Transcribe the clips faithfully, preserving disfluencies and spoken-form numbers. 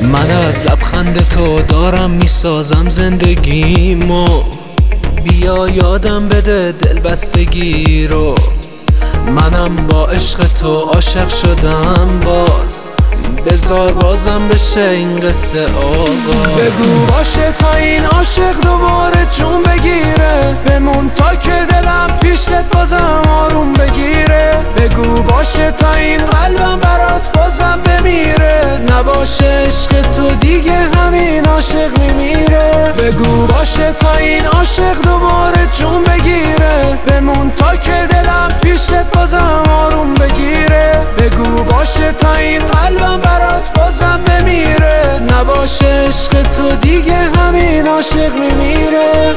من از لبخند تو دارم میسازم زندگیمو، بیا یادم بده دل بستگی رو. منم با عشق تو عاشق شدم، باز بذار بازم بشه این قصه آغاز. بگو باشه تا این عاشق دوباره جون بگیره، بمون تا که دلم پیشت بازم آروم بگیره. بگو باشه تا این قلبم برات بازم بمیره، نباشه عشق تو دیگه همین عاشق میمیره. بگو باشه تا این عاشق دوباره جون بگیره، بمون تا که دلم پیشت بازم آروم بگیره. بگو باشه تا این قلبم برات بازم بمیره، نباشه عشق تو دیگه همین عاشق میمیره.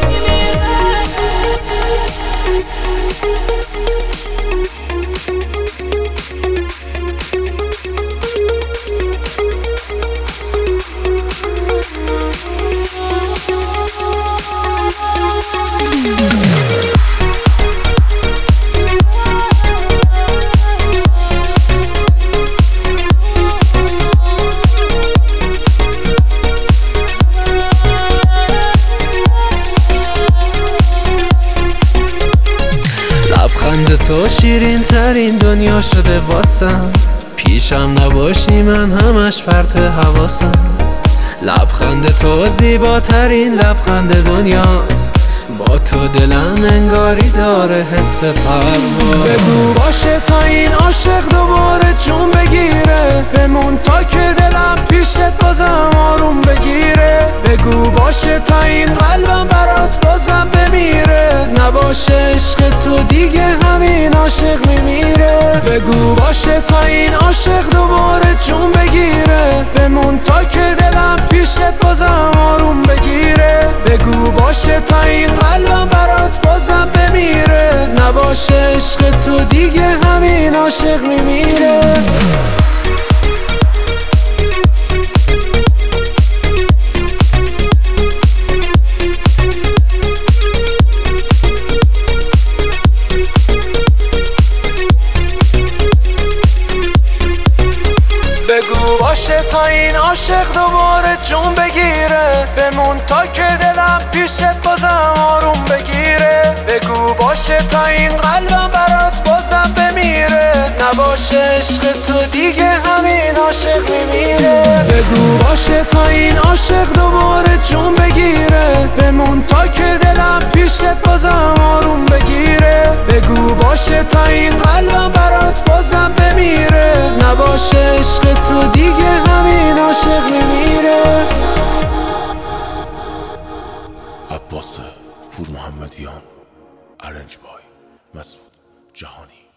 لبخند تو شیرین ترین دنیا شده واسم، پیشم نباشی من همش پرت حواسم. لبخند تو زیباترین لبخند دنیاست، با تو دلم انگاری داره حس پرواز. بگو باشه تا این عاشق دوباره جون بگیره، بمون تا که دلم پیشت بازم آروم بگیره. بگو باشه تا این قلبم برات بازم بمیره، نباشه عشق تو دیگه همین عاشق میمیره. بگو باشه تا این عاشق دوباره جون بگیره، بمون تا که دلم پیشت بازم آروم بگیره. بگو باشه تا این قلبم برات بازم بمیره، نباشه عشق تو دیگه همین عاشق میمیره. بگو باشه تا این عاشق دوباره جون بگیره، بمون تا که دلم پیشت بازم آروم بگیره. بگو باشه تا این قلبم برات بازم بمیره، نباشه عشق تو دیگه همین عاشق میمیره. بگو باشه تا این عاشق دوباره جون بگیره، بمون تا که دلم پیشت بازم آروم بگیره. بگو باشه تا این قلبم برات بازم بمیره، نباشه عشق تو دیگه همین عاشق میمیره. عباس پور محمدیان، ارنج بای مسعود جهانی.